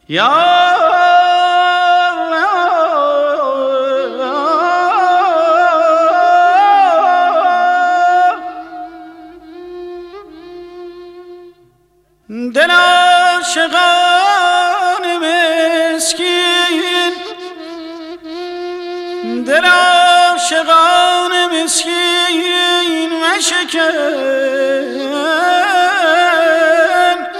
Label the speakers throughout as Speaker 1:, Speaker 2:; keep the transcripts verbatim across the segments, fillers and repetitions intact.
Speaker 1: یا دل عاشقان مسکین، دل عاشقان مسکین مشکن،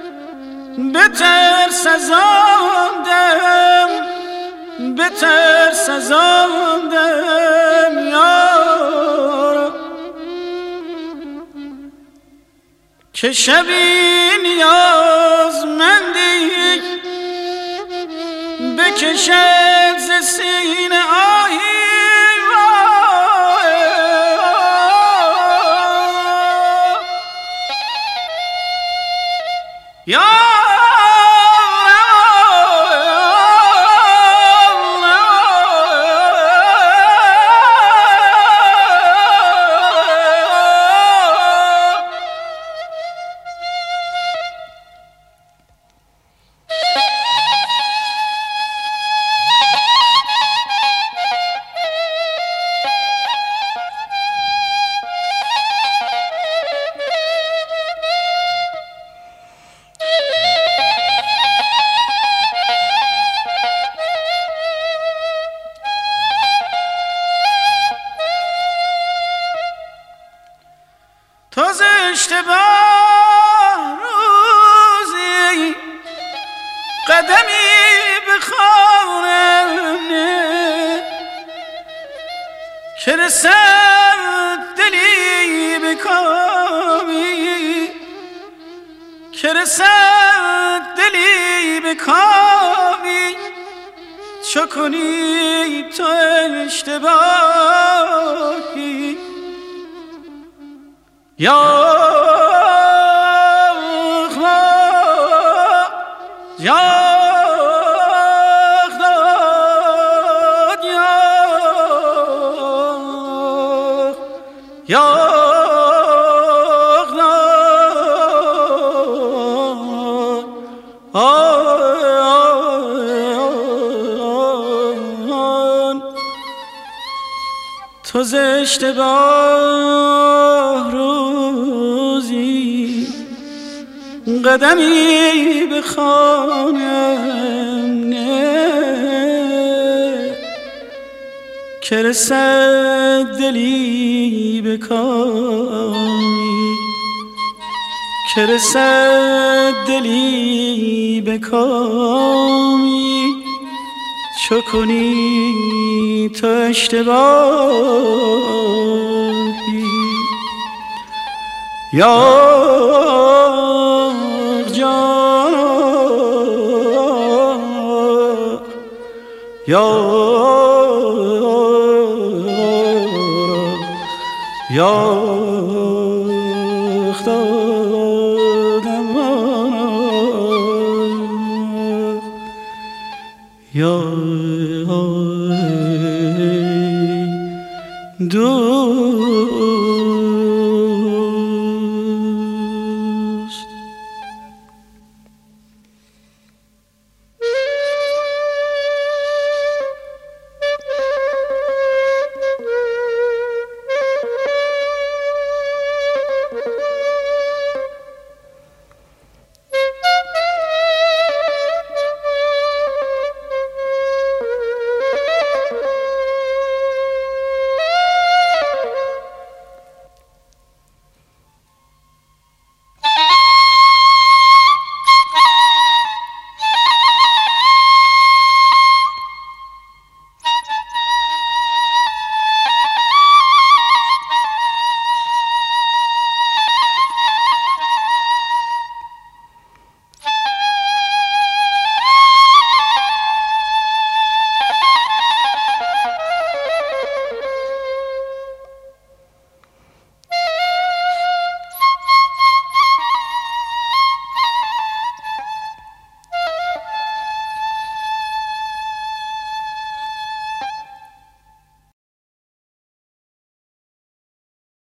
Speaker 1: بترس از آن دم، بترس از آن دم یارا، که شبی نیازمندی بکشد ز سینه آهی یا تو ز اشتباه روزی قدمی به خانم نه، که رسد دلی به کامی، که رسد دلی به کامی، چو کنی تو اشتباهی یا خدا یا خدا یا خدا تو ز اشتباه روزی قدمی به خانم نه، که رسد دلی به کامی، که رسد دلی به کامی، چو کنی تو اشتباهی یا جان یا یا یا دو